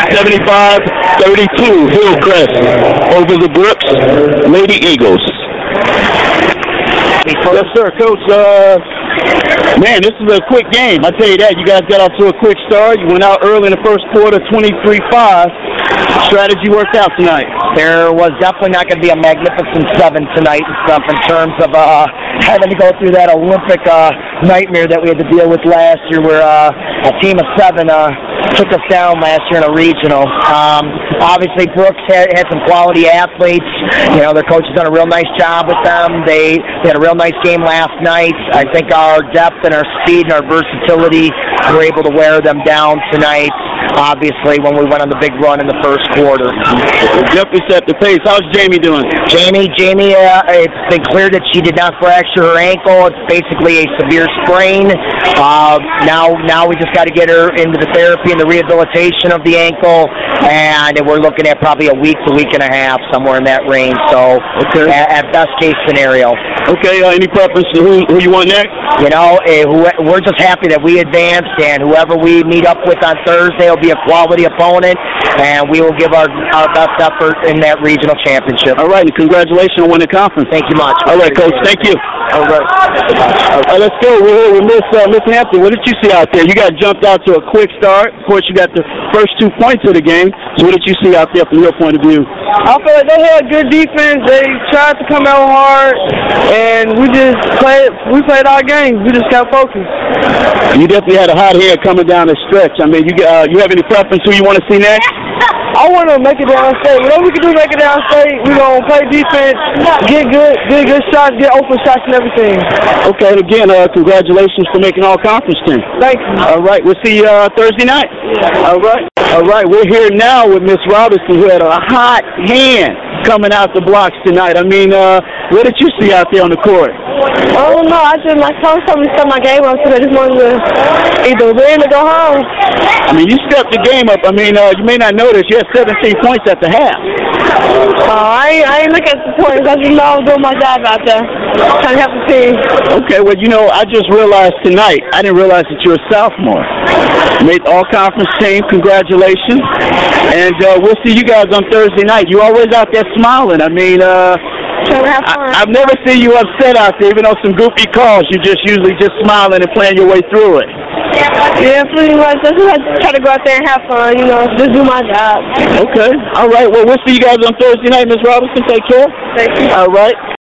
75-32, Hillcrest over the Brooks Lady Eagles. Yes, sir, Coach. Man, this is a quick game. I tell you that. You guys got off to a quick start. You went out early in the first quarter, 23-5. Strategy worked out tonight. There was definitely not going to be a magnificent 7 tonight and stuff in terms of having to go through that Olympic nightmare that we had to deal with last year where a team of 7 took us down last year in a regional. Obviously, Brooks had some quality athletes. You know, their coach has done a real nice job with them. They had a real nice game last night. I think our depth and our speed and our versatility were able to wear them down tonight, obviously, when we went on the big run in the first quarter. Definitely set the pace. How's Jamie doing? Jamie, it's been clear that she did not fracture her ankle. It's basically a severe sprain. Now we just got to get her into the therapy and the rehabilitation of the ankle, and we're looking at probably a week to week and a half, somewhere in that range. So, okay. At best case scenario. Okay, any preference to who you want next? You know, we're just happy that we advanced, and whoever we meet up with on Thursday will be a quality opponent, and we will give our best effort in that regional championship. All right, and congratulations on winning the conference. Thank you much. All right, Coach, thank you. All right. Let's go. We're here with Miss Hampton. What did you see out there? You got jumped out to a quick start. Of course, you got the first 2 points of the game. So what did you see out there from your point of view? I feel like they had good defense. They tried to come out hard, and we played our game. We just got focused. You definitely had a hot hand coming down the stretch. I mean, you have any preference who you want to see next? I want to make it down state. Whatever we can do, make it down state. We're going to play defense, get good shots, get open shots and everything. Okay, and again, congratulations for making all-conference team. Thank you. All right, we'll see you Thursday night. Yeah. All right, we're here now with Miss Robinson, who had a hot hand coming out the blocks tonight. I mean, what did you see out there on the court? I don't know. I just, my coach told me to start my game up, so I just wanted to either win or go home. I mean, you stepped the game up. I mean, you may not notice you had 17 points at the half. I ain't look at the points. I just know I'm doing my job out there, trying to help the team. Okay, well, you know, I just realized tonight, I didn't realize that you're a sophomore. Made all-conference team. Congratulations. And we'll see you guys on Thursday night. You always out there smiling. I mean, I've never seen you upset out there, even though some goofy calls. You're just usually just smiling and playing your way through it. Yeah, pretty much. I just try to go out there and have fun, you know, just do my job. Okay. All right. Well, we'll see you guys on Thursday night, Ms. Robinson. Take care. Thank you. All right.